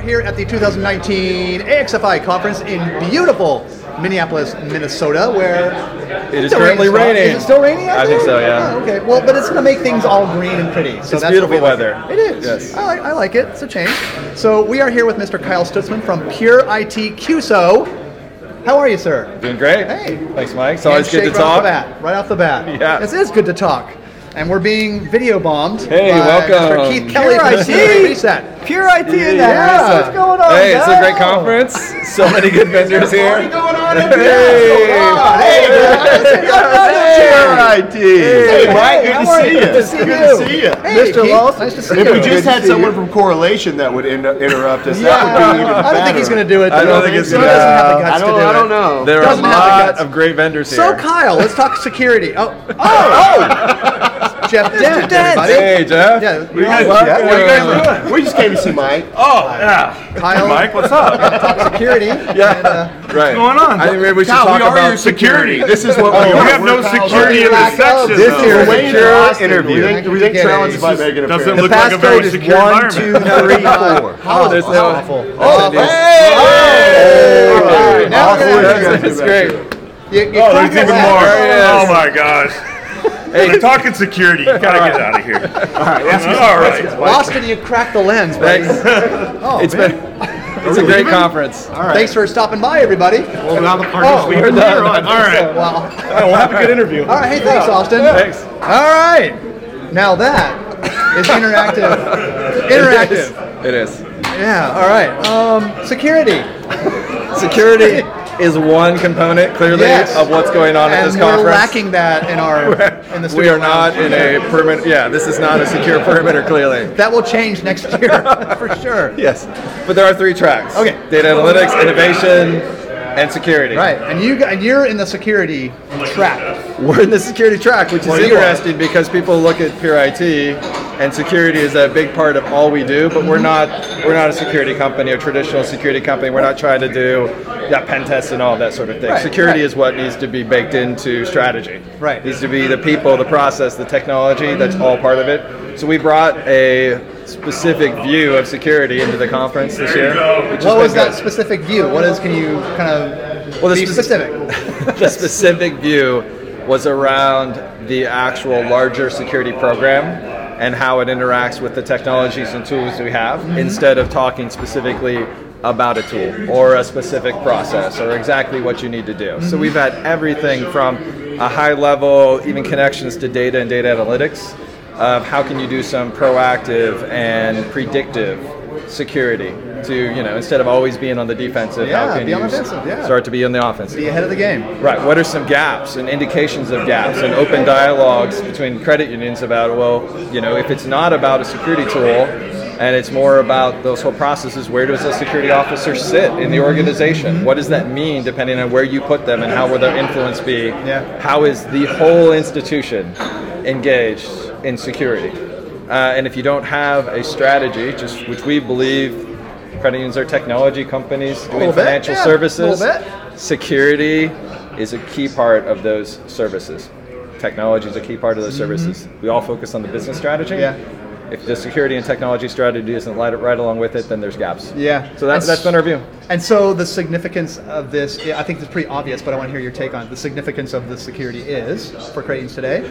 here at the 2019 AXFI conference in beautiful Minneapolis, Minnesota, where it is currently raining. Is it still raining out I there? think so, yeah. Oh, okay. Well, but it's going to make things all green and pretty. So it's beautiful weather. It is. Yes. I like it. It's a change. So we are here with Mr. Kyle Stutzman from Pure IT QSO. How are you, sir? Doing great. Hey. Thanks, Mike. It's always good to talk. talk. Right off the bat. Yeah. It is good to talk. And we're being video bombed. Hey, by welcome. Mr. Keith Kelly Pure from IT. CA Reset. Pure IT in the Yeah. house. What's going on, Hey, it's a guys? great conference. So many good vendors here. What's going on? Hey. Pure IT. Hey, Mike, good to see you. Good to see Good you. to see you. Hey, Mr. Keith, Lawson. nice to see If you. we just had someone from Correlation that would interrupt us, that would be even better. I don't think he's going to do it. I don't though. think it's He gonna- doesn't have the guts to do it. I don't know. There are a Doesn't have the lot guts. of great vendors here. So, Kyle, let's talk security. Oh! Jeff Dent, everybody. Hey, Jeff. Yeah, What are you guys doing? We just came to see Mike. Kyle, Mike, what's up? talk security. Yeah. Right. going on? I think maybe we should Kyle, talk we are about your security. This is what we We are. have no We're Kyle's security in Lack this of- section. This though. is a We're waiting secure interview. We think challenged by making a Doesn't appearance. look like a very secure environment. 4. There's no Awful. Hey! All right, now Awful. we're gonna- That's great. You Oh, cracked there's even that. more. There he is. Oh my gosh. Hey, we're talking security. You gotta get out of here. All right. Austin, you cracked the lens, buddy. Thanks. Oh, It's man. it's a great conference. Thanks for stopping by, everybody. Well, now the party's we're leaving. done. All right. Wow. We'll have a good interview. All right, hey, thanks, Austin. Thanks. All right. Now that is interactive. Interactive. It is. Yeah, all right. Security. Security is one component, clearly, Yes. of what's going on at And this we're conference. lacking that in the studio We are not lounge. in a perimeter. Yeah, this is not a secure perimeter, clearly. That will change next year, for sure. Yes. But there are 3 tracks. Okay. Data analytics, innovation, and security. Right, and you're in the security track. We're in the security track, which is Well, you interesting because people look at Pure IT, and security is a big part of all we do. But we're not a security company, a traditional security company. We're not trying to do pen tests and all that sort of thing. Right, Security right. is what needs to be baked into strategy. Right. It needs to be the people, the process, the technology. That's all part of it. So we brought a specific view of security into the conference this year. What was that specific view? Can you kind of be specific? The specific view was around the actual larger security program and how it interacts with the technologies and tools we have, instead of talking specifically about a tool or a specific process or exactly what you need to do. So we've had everything from a high level, even connections to data and data analytics, of how can you do some proactive and predictive security to, instead of always being on the defensive, Yeah, how can be you on the offensive, yeah. start to be on the offensive? Be ahead of the game. Right. What are some gaps and indications of gaps and open dialogues between credit unions about, if it's not about a security tool and it's more about those whole processes, where does a security officer sit in the organization? What does that mean depending on where you put them and how will their influence be? Yeah. How is the whole institution engaged in security? And if you don't have a strategy, which we believe credit unions are technology companies doing Little bit, financial yeah, services, little bit. security is a key part of those services. Technology is a key part of those services. We all focus on the business strategy. Yeah. If the security and technology strategy isn't right along with it, then there's gaps. Yeah. So that's been our view. And so the significance of this, I think it's pretty obvious, but I want to hear your take on it. The significance of the security is for credit unions today.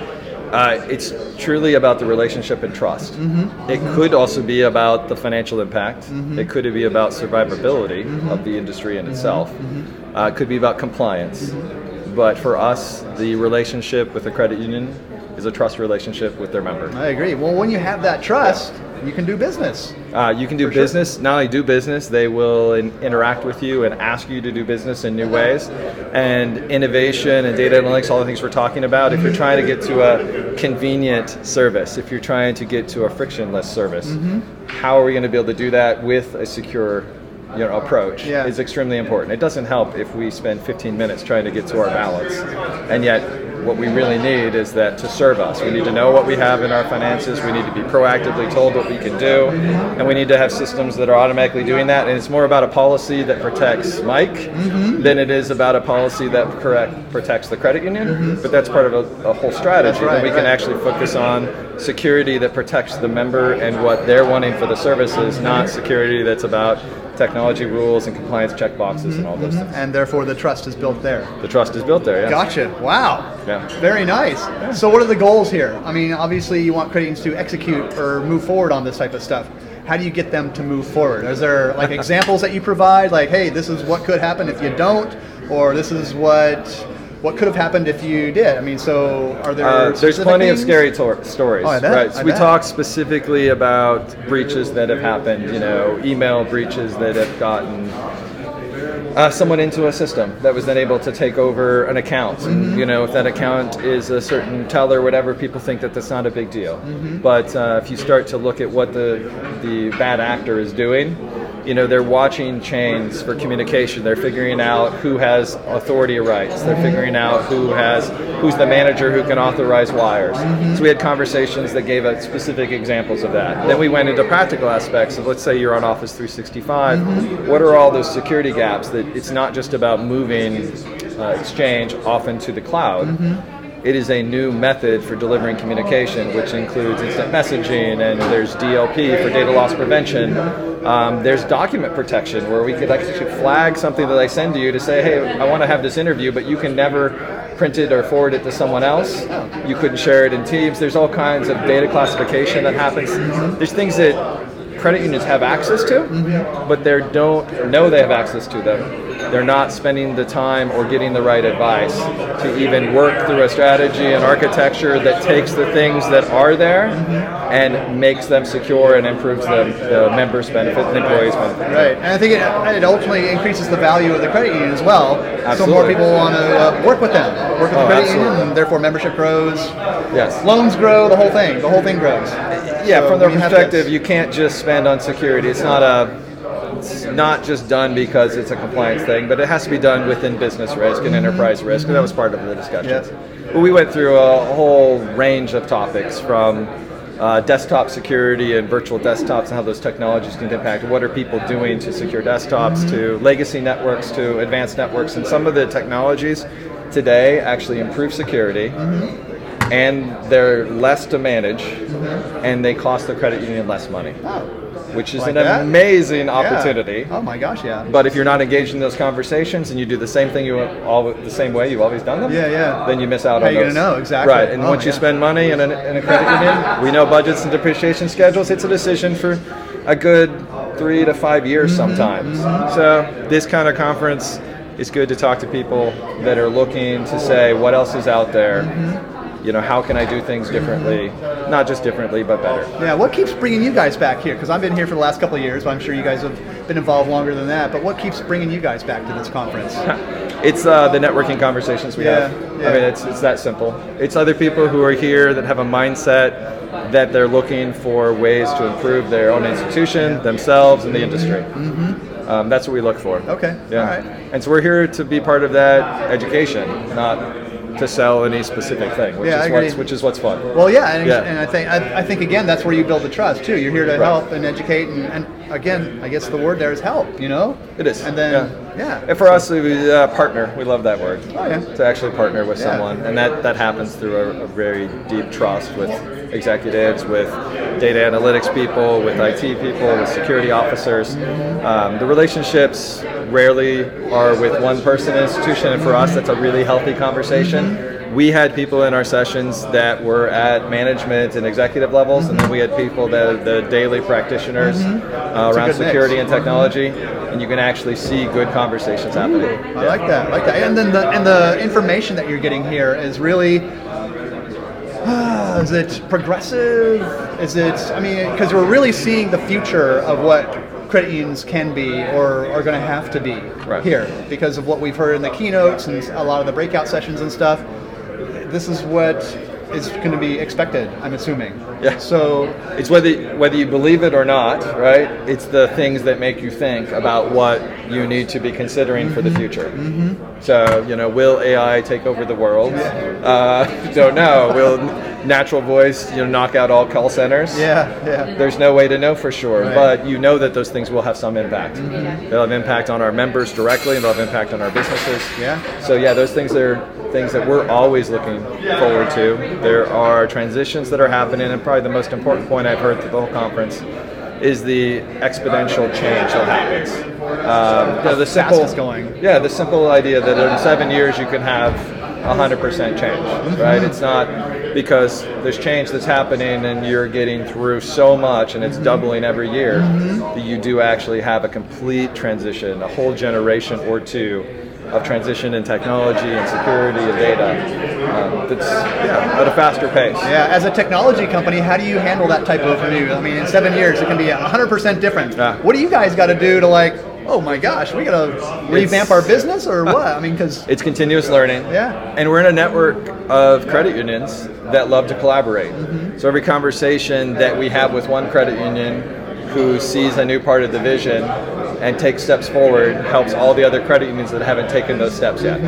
It's truly about the relationship and trust. It could also be about the financial impact. It could be about survivability of the industry in itself. It could be about compliance. But for us, the relationship with the credit union is a trust relationship with their member. I agree. Well, when you have that trust, you can do business. You can do business, not only do business, they will interact with you and ask you to do business in new ways. And innovation and data analytics, all the things we're talking about, if you're trying to get to a convenient service, if you're trying to get to a frictionless service, how are we going to be able to do that with a secure approach is extremely important. It doesn't help if we spend 15 minutes trying to get to our balance, and yet what we really need is that to serve us. We need to know what we have in our finances. We need to be proactively told what we can do, and we need to have systems that are automatically doing that. And it's more about a policy that protects Mike than it is about a policy that protects the credit union. But that's part of a whole strategy. Right, that we can actually focus on security that protects the member and what they're wanting for the services, not security that's about technology rules and compliance checkboxes and all those things. And therefore the trust is built there. The trust is built there, yeah. Gotcha. Wow. Yeah. Very nice. So what are the goals here? I mean, obviously you want credit unions to execute or move forward on this type of stuff. How do you get them to move forward? Is there like examples that you provide? Like, hey, this is what could happen if you don't, or this is what could have happened if you did? I mean, so are there there's plenty things? of scary stories, Oh, I bet, right? So I we bet. talk specifically about breaches that have happened, email breaches that have gotten someone into a system that was then able to take over an account. And, if that account is a certain teller, whatever, people think that that's not a big deal. But if you start to look at what the bad actor is doing, they're watching chains for communication. They're figuring out who has authority rights. They're figuring out who's the manager who can authorize wires. So we had conversations that gave us specific examples of that. Then we went into practical aspects of, let's say you're on Office 365. What are all those security gaps that it's not just about moving Exchange off into the cloud. It is a new method for delivering communication, which includes instant messaging, and there's DLP for data loss prevention. There's document protection, where we could actually flag something that I send to you to say, hey, I want to have this interview, but you can never print it or forward it to someone else. You couldn't share it in Teams. There's all kinds of data classification that happens. There's things that credit unions have access to, but they don't know they have access to them. They're not spending the time or getting the right advice to even work through a strategy and architecture that takes the things that are there and makes them secure and improves the members' benefit and the employees' benefit. Right, and I think it ultimately increases the value of the credit union as well. Absolutely. So more people want to work with them, work with the credit absolutely. union, and therefore membership grows. Yes. Loans grow, the whole thing grows. Yeah, So from their when you have perspective, this- you can't just spend on security. It's not just done because it's a compliance thing, but it has to be done within business risk and enterprise risk. And that was part of the discussions. Yes. But we went through a whole range of topics, from desktop security and virtual desktops and how those technologies can impact. What are people doing to secure desktops, to legacy networks, to advanced networks. And some of the technologies today actually improve security, and they're less to manage, and they cost the credit union less money. Which is Like an that? amazing Yeah. opportunity. Oh my gosh, yeah. But if you're not engaged in those conversations and you do the same thing the same way you've always done them, Yeah. then you miss out How on you those. gonna know? Exactly. Right, and Oh once my you God. spend money in a credit union, we know budgets and depreciation schedules. It's a decision for a good 3 to 5 years sometimes. So this kind of conference is good to talk to people that are looking to say, what else is out there? How can I do things differently? Not just differently, but better. Yeah, what keeps bringing you guys back here? Because I've been here for the last couple of years, but I'm sure you guys have been involved longer than that. But what keeps bringing you guys back to this conference? It's the networking conversations we have. Yeah. I mean, it's that simple. It's other people who are here that have a mindset that they're looking for ways to improve their own institution, themselves, and the industry. That's what we look for. Okay, Yeah. all right. And so we're here to be part of that education, not to sell any specific thing, which Yeah, I agree. which is what's fun. Well, yeah, and, Yeah. and I think again that's where you build the trust too. You're here to help and educate, and again, I guess the word there is help. It is. And then yeah. And for us, we partner. We love that word. Oh, yeah. To actually partner with Yeah. someone, and that happens through a very deep trust with executives, with data analytics people, with IT people, with security officers. The relationships rarely are with one person in an institution, and for us, that's a really healthy conversation. We had people in our sessions that were at management and executive levels, and then we had people that are the daily practitioners around good mix. security and technology, and you can actually see good conversations happening. I like that. And then the information that you're getting here is really. Is it progressive? Is it? I mean, because we're really seeing the future of what credit unions can be or are going to have to be here because of what we've heard in the keynotes and a lot of the breakout sessions and stuff. This is what is going to be expected, I'm assuming. Yeah. So it's whether you believe it or not, right? It's the things that make you think about what you need to be considering for the future. So, will AI take over the world? Don't know. Will natural voice, knock out all call centers? Yeah. There's no way to know for sure, Right. but that those things will have some impact. They'll have impact on our members directly, and they'll have impact on our businesses. Yeah. So yeah, those things are things that we're always looking forward to. There are transitions that are happening, and probably the most important point I've heard through the whole conference is the exponential change that happens. The simple, it's going. Yeah, the simple idea that in 7 years you can have 100% change, right? It's not because there's change that's happening and you're getting through so much and it's doubling every year that you do actually have a complete transition, a whole generation or two of transition in technology and security and data that's at a faster pace. Yeah, as a technology company, how do you handle that type of new? I mean, in 7 years, it can be 100% different. Yeah. What do you guys got to do to oh my gosh, we got to revamp our business or what? I mean, because it's continuous learning. Yeah. And we're in a network of credit unions that love to collaborate. So every conversation that we have with one credit union who sees a new part of the vision and takes steps forward helps all the other credit unions that haven't taken those steps yet.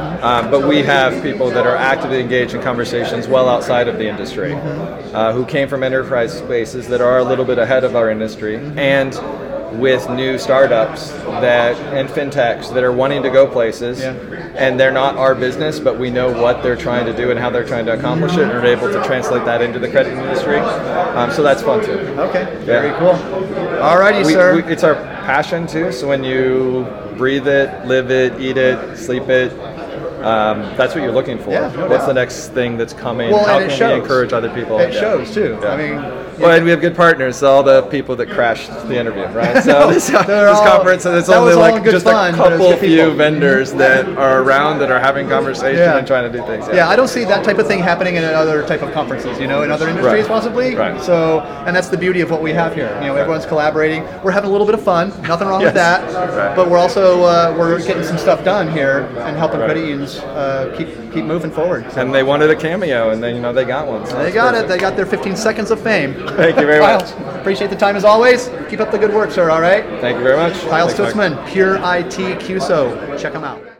But we have people that are actively engaged in conversations well outside of the industry, who came from enterprise spaces that are a little bit ahead of our industry, and with new startups and fintechs that are wanting to go places, and they're not our business, but we know what they're trying to do and how they're trying to accomplish it, and are able to translate that into the credit industry. So that's fun too. Okay, very cool. Alrighty, sir. It's our passion too. So when you breathe it, live it, eat it, sleep it, that's what you're looking for. Yeah, no What's doubt. the next thing that's coming? Well, How and it can shows. we encourage other people? It shows too. Yeah. I mean, Well, and we have good partners. All the people that crashed the interview, right? So this all- conference, and it's that only was all like good just fun, a but it was couple good few people. vendors that are around that are having conversation Yeah. and trying to do things. yeah, I don't see that type of thing happening in other type of conferences, in other industries Right. possibly. Right. So, and that's the beauty of what we have here. Everyone's collaborating. We're having a little bit of fun. Nothing wrong with Yes. that. Right. But we're also we're getting some stuff done here and helping Right. credit unions keep moving forward. So And they wanted a cameo, and then they got one. So they that's got it. perfect. They got their 15 seconds of fame. Thank you very Kyle, much. appreciate the time as always. Keep up the good work, sir. All right. Thank you very much. Kyle Thanks, Mike. Stutzman, Pure IT QSO. Check him out.